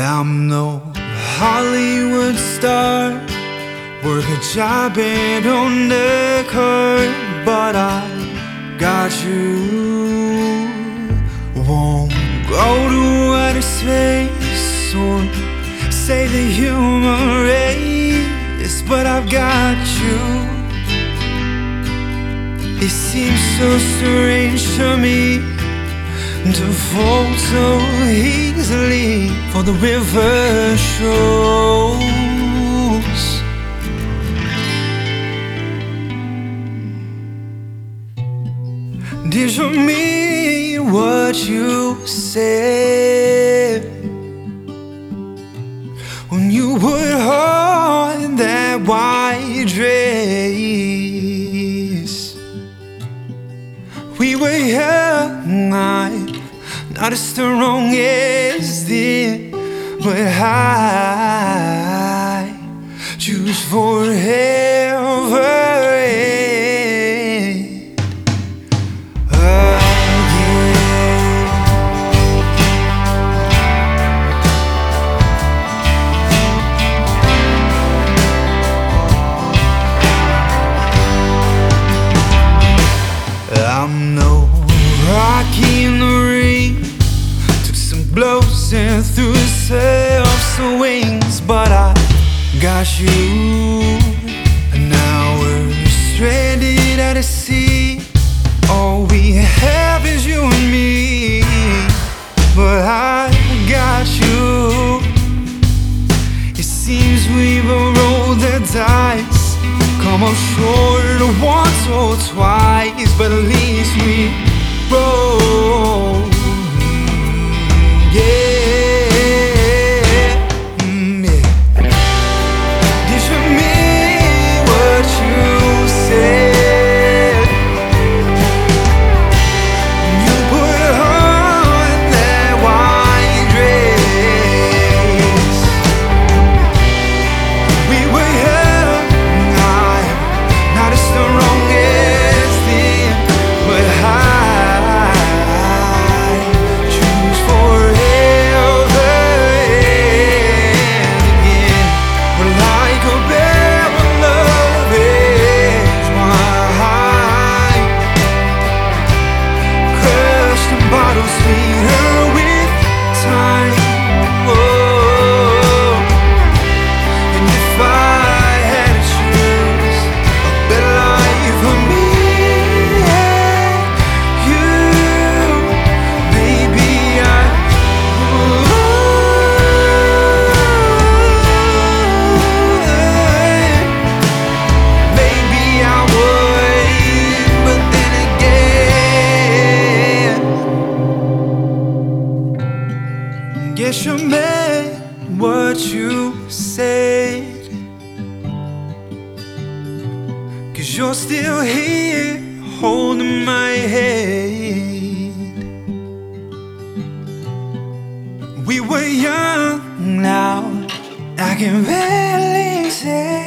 I'm no Hollywood star, work a job and on the curb, but I got you. Won't go to outer space or save the human race, but I've got you. It seems so strange to me to fall so easily, for the river shows. Did you mean what you said when you put on that white dress? We were young, not as strong as then, but I choose forever. I'm no Rocky in the ring, took some blows and threw yourself some wings, but I got you. And now we're stranded at a sea, all we have is you and me, but I got you. It seems we've rolled the dice, come up short once or twice, but at least we roll. Yeah, yeah. Did you mean what you said when you put on that white dress? We were young, not as strong as then, but I choose forever. And again, we're like a barrel of age wine, crushed in bottles sweeter with time. Whoa. And if I had to choose a better life for me and you, maybe I would. Maybe I would, but then again, guess you meant what you said, 'cause you're still here holding my hand. We were young, now I can barely say,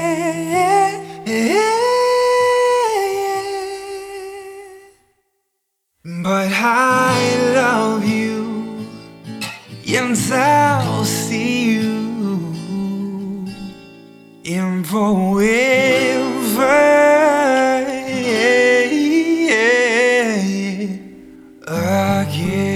but I love you and I'll see you in forever. Again.